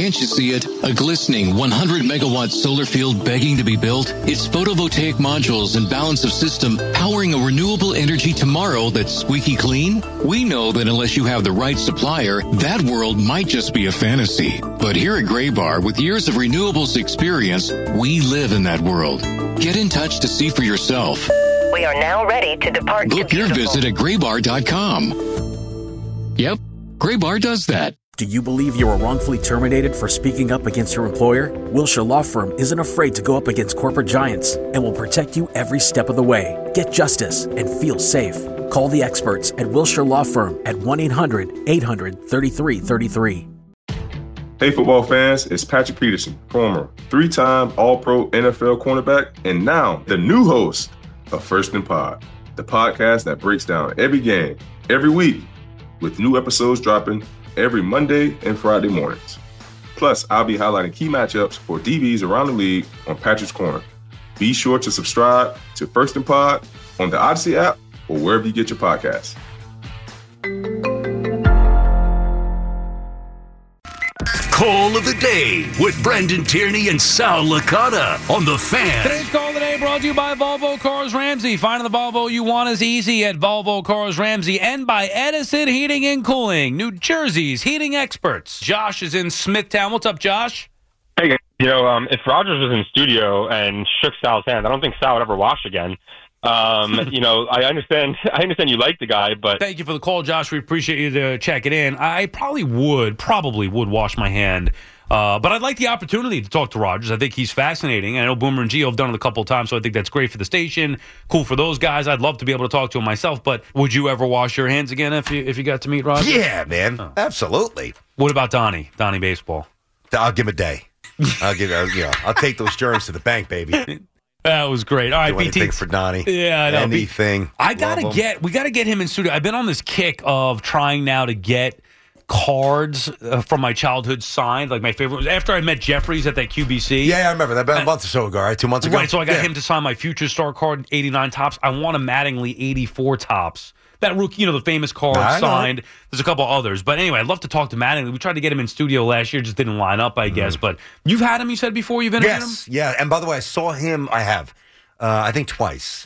Can't you see it? A glistening 100-megawatt solar field begging to be built? It's photovoltaic modules and balance of system powering a renewable energy tomorrow that's squeaky clean? We know that unless you have the right supplier, that world might just be a fantasy. But here at Graybar, with years of renewables experience, we live in that world. Get in touch to see for yourself. We are now ready to depart. Book your visit at graybar.com. Yep, Graybar does that. Do you believe you were wrongfully terminated for speaking up against your employer? Wilshire Law Firm isn't afraid to go up against corporate giants and will protect you every step of the way. Get justice and feel safe. Call the experts at Wilshire Law Firm at 1-800-800-3333. Hey football fans, it's Patrick Peterson, former 3-time All-Pro NFL cornerback, and now the new host of First and Pod, the podcast that breaks down every game, every week, with new episodes dropping every Monday and Friday mornings. Plus, I'll be highlighting key matchups for DBs around the league on Patrick's Corner. Be sure to subscribe to First and Pod on the Odyssey app or wherever you get your podcasts. Call of the Day with Brendan Tierney and Sal Licata on The Fan. Today's Call of the Day brought to you by Volvo Cars Ramsey. Finding the Volvo you want is easy at Volvo Cars Ramsey, and by Edison Heating and Cooling, New Jersey's heating experts. Josh is in Smithtown. What's up, Josh? Hey, if Rogers was in studio and shook Sal's hand, I don't think Sal would ever wash again. I understand you like the guy, but thank you for the call, Josh. We appreciate you to check it in. I probably would wash my hand, but I'd like the opportunity to talk to Rogers. I think he's fascinating. I know Boomer and Gio have done it a couple of times, so I think that's great for the station. Cool for those guys. I'd love to be able to talk to him myself, but would you ever wash your hands again if you got to meet Rogers? Yeah, man, absolutely. What about Donnie Baseball? I'll give him a day. I'll take those germs to the bank, baby. That was great. All right, BT. Anything for Donnie. Yeah, I know. Anything. We got to get him in studio. I've been on this kick of trying now to get cards from my childhood signed. Like my favorite was after I met Jeffries at that QBC. Yeah, I remember that about a month or so ago, right? 2 months ago. Right, so I got him to sign my Future Star card, 89 tops. I want a Mattingly 84 tops. That rookie, the famous card signed. There's a couple others. But anyway, I'd love to talk to Mattingly. We tried to get him in studio last year, just didn't line up, I guess. But you've had him, you said before? You've interviewed him? Yeah. And by the way, I saw him, I think twice.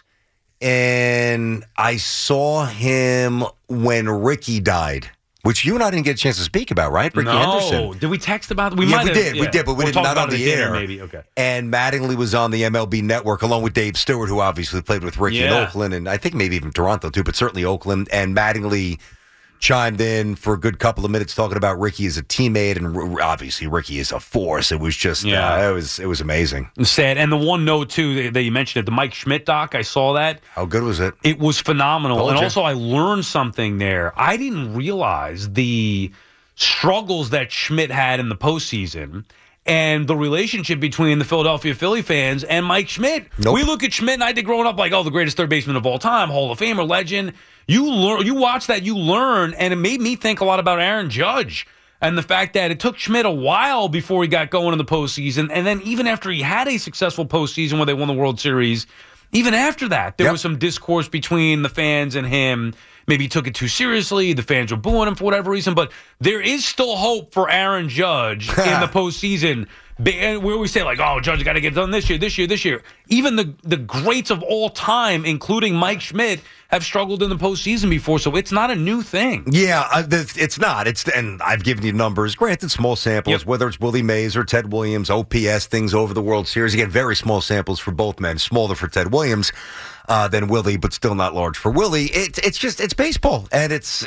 And I saw him when Ricky died, which you and I didn't get a chance to speak about, right? Ricky Henderson. Did we text about it? We did, but we did not on the air. Maybe. Okay. And Mattingly was on the MLB Network along with Dave Stewart, who obviously played with Ricky in Oakland, and I think maybe even Toronto too, but certainly Oakland. And Mattingly chimed in for a good couple of minutes talking about Ricky as a teammate, and obviously Ricky is a force. It was just, it was amazing. Sad. And the one note, too, that you mentioned, the Mike Schmidt doc, I saw that. How good was it? It was phenomenal. Also, I learned something there. I didn't realize the struggles that Schmidt had in the postseason and the relationship between the Philadelphia Philly fans and Mike Schmidt. Nope. We look at Schmidt, and I did growing up like, the greatest third baseman of all time, Hall of Famer, legend. You watch that, you learn, and it made me think a lot about Aaron Judge and the fact that it took Schmidt a while before he got going in the postseason, and then even after he had a successful postseason where they won the World Series, even after that, there was some discourse between the fans and him. Maybe he took it too seriously. The fans were booing him for whatever reason, but there is still hope for Aaron Judge in the postseason. And we always say, Judge got to get done this year. Even the greats of all time, including Mike Schmidt, have struggled in the postseason before, so it's not a new thing. Yeah, it's not. And I've given you numbers. Granted, small samples, whether it's Willie Mays or Ted Williams, OPS, things over the World Series. Again, very small samples for both men. Smaller for Ted Williams than Willie, but still not large for Willie. It's baseball, and it's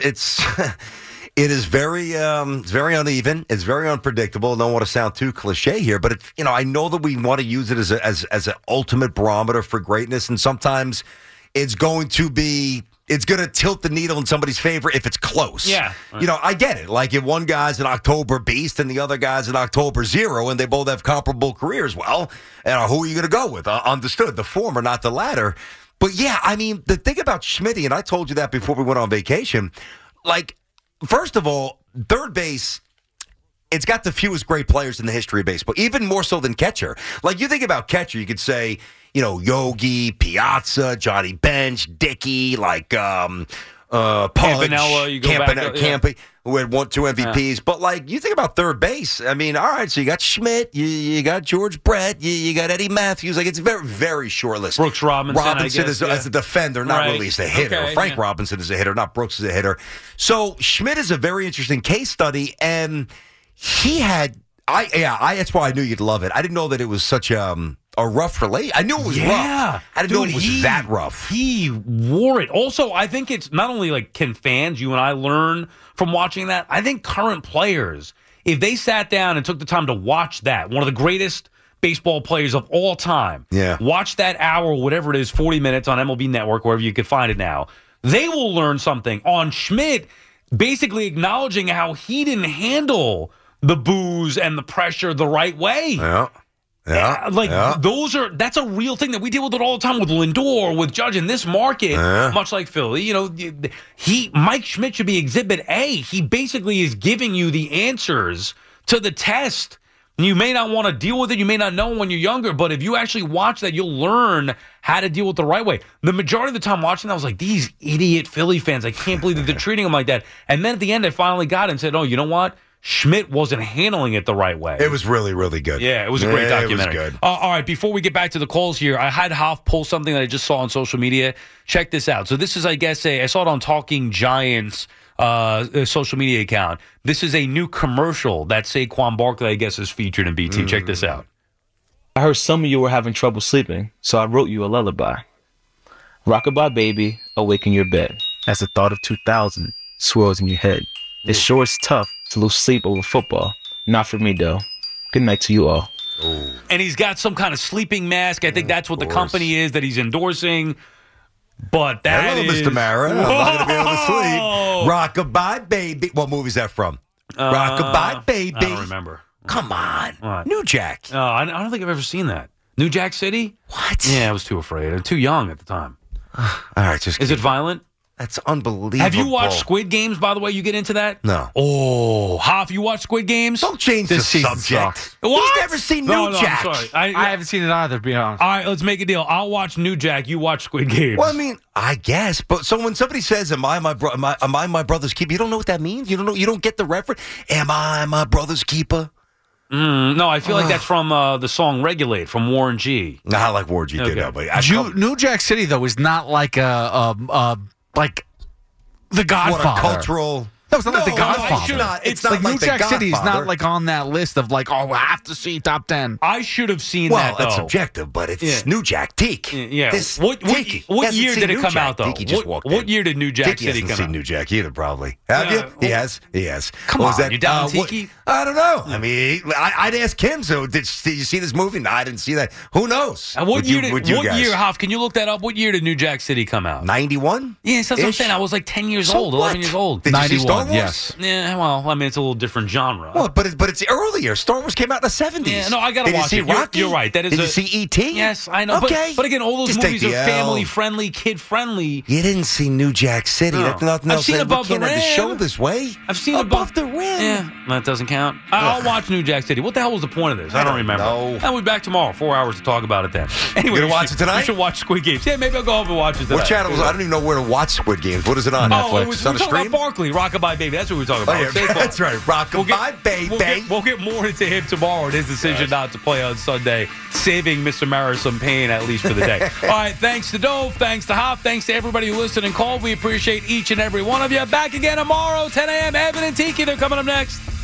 It is very uneven. It's very unpredictable. I don't want to sound too cliche here, but I know that we want to use it as an ultimate barometer for greatness, and sometimes it's going to tilt the needle in somebody's favor if it's close. Yeah. Right. I get it. Like if one guy's an October beast and the other guy's an October zero and they both have comparable careers, well, who are you going to go with? Understood. The former, not the latter. But yeah, the thing about Schmitty, and I told you that before we went on vacation, first of all, third base, it's got the fewest great players in the history of baseball, even more so than catcher. You think about catcher, you could say, Yogi, Piazza, Johnny Bench, Dickey, Pudge, Campanella, you go back. Campy, who had 2 MVPs. But, like, you think about third base. I mean, all right, so you got Schmidt, you got George Brett, you got Eddie Matthews. Like, it's a very, very short list. Brooks Robinson, I guess, is as a defender, not really as a hitter. Okay, Frank Robinson is a hitter, not Brooks is a hitter. So Schmidt is a very interesting case study, and he had that's why I knew you'd love it. I didn't know that it was such a rough relate. I knew it was rough. I didn't know it was that rough. He wore it. Also, I think it's not only like can fans, you and I learn from watching that. I think current players, if they sat down and took the time to watch that, one of the greatest baseball players of all time, watch that hour, whatever it is, 40 minutes on MLB Network, wherever you could find it now, they will learn something on Schmidt, basically acknowledging how he didn't handle the booze and the pressure the right way. That's a real thing that we deal with it all the time with Lindor, with Judge in this market, much like Philly. You know, Mike Schmidt should be Exhibit A. He basically is giving you the answers to the test. You may not want to deal with it. You may not know when you're younger, but if you actually watch that, you'll learn how to deal with the right way. The majority of the time watching that, I was like, these idiot Philly fans, I can't believe that they're treating them like that. And then at the end, I finally got it and said, oh, you know what? Schmidt wasn't handling it the right way. It was really, really good. Yeah, it was a great documentary. It was good. All right, before we get back to the calls here, I had Hoff pull something that I just saw on social media. Check this out. So this is, I guess, I saw it on Talking Giants social media account. This is a new commercial that Saquon Barkley, I guess, is featured in BT. Check this out. I heard some of you were having trouble sleeping, so I wrote you a lullaby. Rockabye baby, awaken your bed as the thought of 2000 swirls in your head. It sure is tough to lose sleep over football. Not for me, though. Good night to you all. And he's got some kind of sleeping mask. I think that's what the company is that he's endorsing. But that Hello, is... Mr. Mara. I'm not going to be able to sleep. Rockabye baby. What movie is that from? Rockabye baby. I don't remember. Come on. What? New Jack. I don't think I've ever seen that. New Jack City? What? Yeah, I was too afraid. I'm too young at the time. All right, just Is it violent? That's unbelievable. Have you watched Squid Games, by the way? You get into that? No. Oh, Hoff, you watch Squid Games? Don't change the subject. What? He's never seen New Jack. I'm sorry. I haven't seen it either, to be honest. All right, let's make a deal. I'll watch New Jack. You watch Squid Games. Well, I mean, I guess. But so when somebody says, am I my brother's keeper? You don't know what that means? You don't get the reference? Am I my brother's keeper? No, I feel like that's from the song Regulate from Warren G. Not like Warren G did that, but New Jack City, though, is not like like The Godfather. What, a cultural... No, it's not like The Godfather. It's not New like Jack The City is Godfather. not like on that list of like, I have to see top 10. I should have seen well, that, though. it's subjective, but it's New Jack. Teak. Yeah. This What year did it come out, though? Tiki just walked what in. year did New Jack Tiki City hasn't come seen out? New Jack either, probably. Have you? He has. Come What was on, you down, Tiki? I don't know. I mean, I'd ask him, so did you see this movie? No, I didn't see that. Who knows? What year, Hoff, can you look that up? What year did New Jack City come out? 91? Yes, that's what I'm saying. I was like 10 years old, 11 years old. Did you see Star 91, Wars? yes. Yeah, well, I mean, it's a little different genre. Well, but it's earlier. Star Wars came out in the 70s. Yeah, no, I got to watch Did it. you see Rocky? You're right. That is Did you see E.T.? Yes, I know. Okay. But again, all those Just movies take are the L. family-friendly, kid-friendly. You didn't see New Jack City. No. That's nothing I've else. seen We Above the can't have the Rim. show this way. I've seen Above the Rim. Yeah, that doesn't count. I'll watch New Jack City. What the hell was the point of this? I don't remember. know. And we'll be back tomorrow. 4 hours to talk about it then. Anyway, You gonna watch it tonight? You should watch Squid Games. Yeah, maybe I'll go home and watch it tonight. What channel was I don't even know where to watch Squid Games. What is it on? Oh, Netflix? it was, It's we on were the talking stream? about Barkley, Rockabye Baby. That's what we were talking about. Oh, yeah, Saquon. that's right. Rockabye Baby. We'll get more into him tomorrow and his decision not to play on Sunday, saving Mr. Mara some pain, at least for the day. All right, thanks to Dove, thanks to Hop, thanks to everybody who listened and called. We appreciate each and every one of you. Back again tomorrow, 10 a.m. Evan and Tiki, they're coming up next.